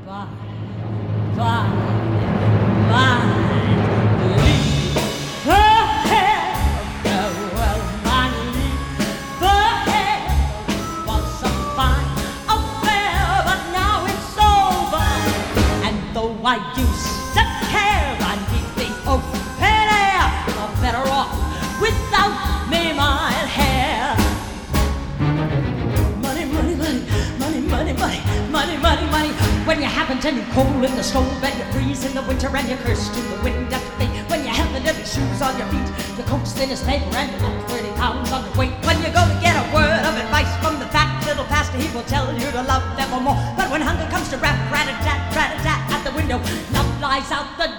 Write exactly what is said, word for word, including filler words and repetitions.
fine, fine, fine. Leave the hair of the well, man, leave the hair was a fine affair, but now it's over. And though I used to care, I need the open air. I'm better off without me, my hair. Money, money, money, money, money, money, money, money, money. When you haven't any coal in the stove and you freeze in the winter and you curse to the wind at the feet. When you haven't any shoes on your feet, your coat's thin as paper and you look thirty pounds underweight. When you go to get a word of advice from the fat little pastor, he will tell you to love them more. But when hunger comes to rap, rat-a-tat, rat-a-tat at the window, love lies out the